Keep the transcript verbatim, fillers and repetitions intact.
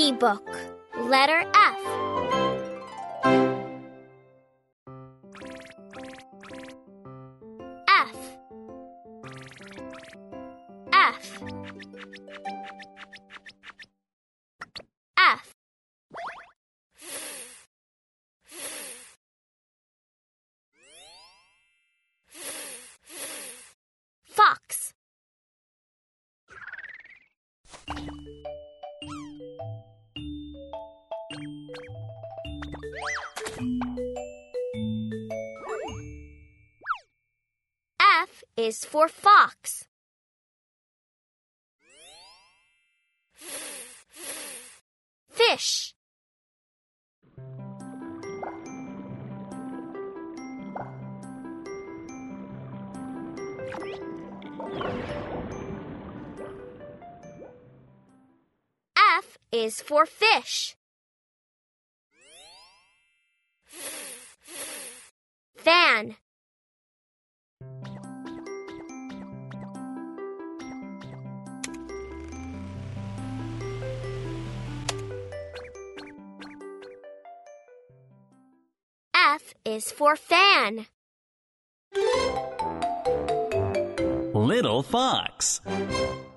book. Letter F. F. F. F. Fox. F is for fox. Fish. F is for fish. Fan. F is for fan. Little fox.